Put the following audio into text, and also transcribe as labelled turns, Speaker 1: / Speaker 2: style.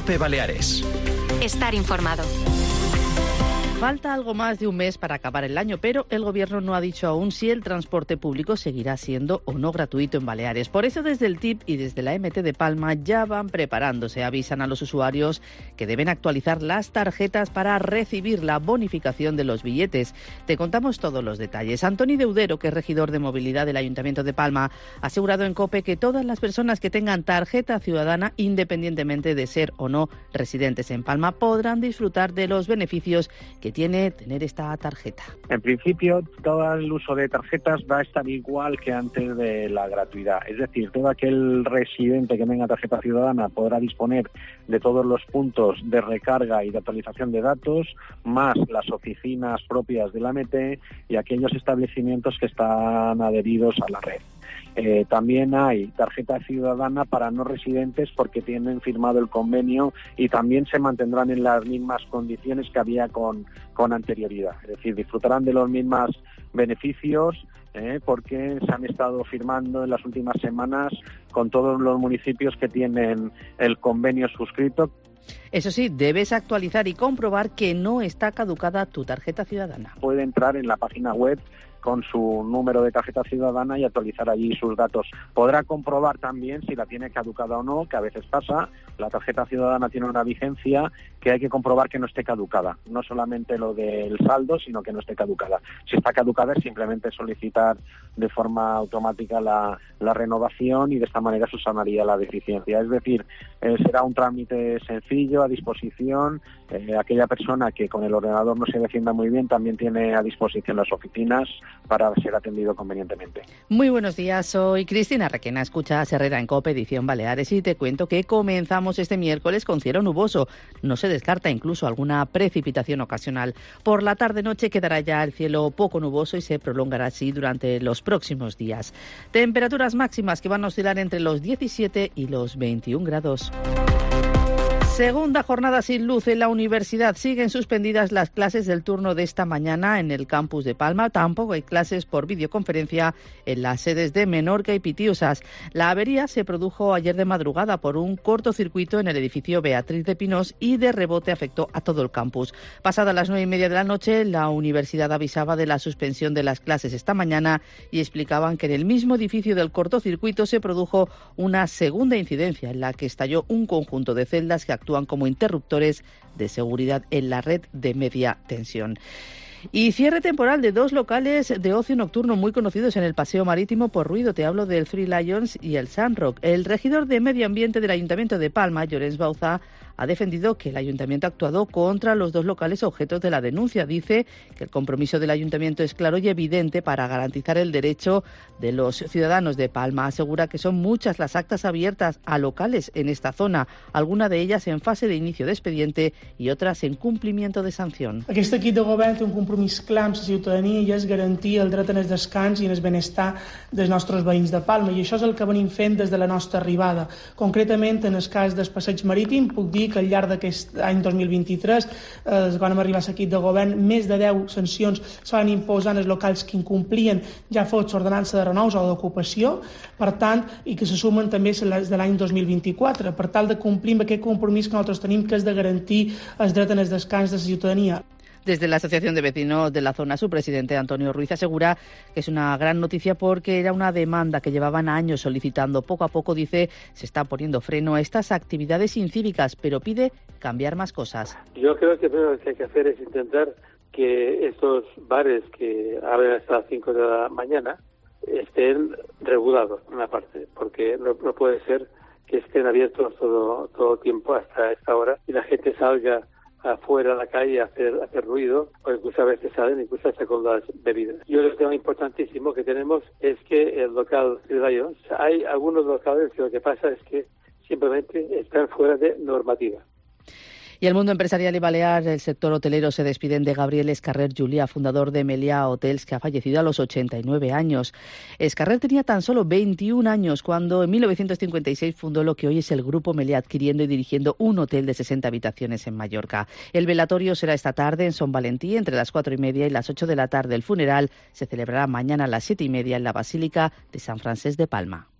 Speaker 1: COPE Baleares.
Speaker 2: Estar informado.
Speaker 3: Falta algo más de un mes para acabar el año, pero el Gobierno no ha dicho aún si el transporte público seguirá siendo o no gratuito en Baleares. Por eso desde el TIP y desde la MT de Palma ya van preparándose. Avisan a los usuarios que deben actualizar las tarjetas para recibir la bonificación de los billetes. Te contamos todos los detalles. Antoni Deudero, que es regidor de movilidad del Ayuntamiento de Palma, ha asegurado en COPE que todas las personas que tengan tarjeta ciudadana, independientemente de ser o no residentes en Palma, podrán disfrutar de los beneficios que tiene tener esta tarjeta.
Speaker 4: En principio, todo el uso de tarjetas va a estar igual que antes de la gratuidad. Es decir, todo aquel residente que tenga tarjeta ciudadana podrá disponer de todos los puntos de recarga y de actualización de datos, más las oficinas propias de la MT y aquellos establecimientos que están adheridos a la red. También hay tarjeta ciudadana para no residentes porque tienen firmado el convenio y también se mantendrán en las mismas condiciones que había con anterioridad. Es decir, disfrutarán de los mismos beneficios porque se han estado firmando en las últimas semanas con todos los municipios que tienen el convenio suscrito.
Speaker 3: Eso sí, debes actualizar y comprobar que no está caducada tu tarjeta ciudadana.
Speaker 4: Puede entrar en la página web con su número de tarjeta ciudadana y actualizar allí sus datos. Podrá comprobar también si la tiene caducada o no, que a veces pasa. La tarjeta ciudadana tiene una vigencia que hay que comprobar que no esté caducada. No solamente lo del saldo, sino que no esté caducada. Si está caducada es simplemente solicitar de forma automática la renovación y de esta manera subsanaría la deficiencia. Es decir, será un trámite sencillo, a disposición. Aquella persona que con el ordenador no se defienda muy bien también tiene a disposición las oficinas para ser atendido convenientemente.
Speaker 3: Muy buenos días, soy Cristina Requena, escuchas Herrera en COPE, edición Baleares, y te cuento que comenzamos este miércoles con cielo nuboso. No se descarta incluso alguna precipitación ocasional. Por la tarde-noche quedará ya el cielo poco nuboso y se prolongará así durante los próximos días. Temperaturas máximas que van a oscilar entre los 17 y los 21 grados. Segunda jornada sin luz en la universidad. Siguen suspendidas las clases del turno de esta mañana en el campus de Palma. Tampoco hay clases por videoconferencia en las sedes de Menorca y Pitiusas. La avería se produjo ayer de madrugada por un cortocircuito en el edificio Beatriz de Pinós y de rebote afectó a todo el campus. Pasadas las 9:30 de la noche, la universidad avisaba de la suspensión de las clases esta mañana y explicaban que en el mismo edificio del cortocircuito se produjo una segunda incidencia en la que estalló un conjunto de celdas que actúan como interruptores de seguridad en la red de media tensión. Y cierre temporal de 2 locales de ocio nocturno muy conocidos en el Paseo Marítimo por ruido. Te hablo del Three Lions y el Sandrock. El regidor de Medio Ambiente del Ayuntamiento de Palma, Llorens Bauza, ha defendido que el Ayuntamiento ha actuado contra los 2 locales objetos de la denuncia. Dice que el compromiso del Ayuntamiento es claro y evidente para garantizar el derecho de los ciudadanos de Palma. Asegura que son muchas las actas abiertas a locales en esta zona, alguna de ellas en fase de inicio de expediente y otras en cumplimiento de sanción.
Speaker 5: Aquest equip de govern té un compromís clar amb la ciutadania i és garantir el dret en el descans i en el benestar dels nostres veïns de Palma, i això és el que venim fent des de la nostra arribada. Concretament, en el cas del passeig marítim, puc dir que al llarg d'aquest any 2023 quan vam arribar a l'equip de govern, més de 10 sancions se van imposar en els locals que incomplien ja fos l'ordenança de renous o d'ocupació, per tant, i que se sumen també les de l'any 2024, per tal de complir amb aquest compromís que nosaltres tenim, que és de garantir el dret en el descans de la ciutadania.
Speaker 3: Desde la Asociación de Vecinos de la zona, su presidente Antonio Ruiz asegura que es una gran noticia porque era una demanda que llevaban años solicitando. Poco a poco, dice, se está poniendo freno a estas actividades incívicas, pero pide cambiar más cosas.
Speaker 6: Yo creo que lo que hay que hacer es intentar que estos bares que abren hasta las 5 de la mañana estén regulados, por una parte, porque no puede ser que estén abiertos todo tiempo hasta esta hora y la gente salga afuera a la calle a hacer ruido, o incluso a veces salen incluso hasta con las bebidas. Y otro tema importantísimo que tenemos es que el local Three Lions, hay algunos locales que lo que pasa es que simplemente están fuera de normativa.
Speaker 3: Y el mundo empresarial y balear, el sector hotelero, se despiden de Gabriel Escarrer Julià, fundador de Meliá Hotels, que ha fallecido a los 89 años. Escarrer tenía tan solo 21 años cuando en 1956 fundó lo que hoy es el Grupo Meliá, adquiriendo y dirigiendo un hotel de 60 habitaciones en Mallorca. El velatorio será esta tarde en Son Valentí, entre las 4:30 y las 8 de la tarde. El funeral se celebrará mañana a las 7:30 en la Basílica de San Francesc de Palma.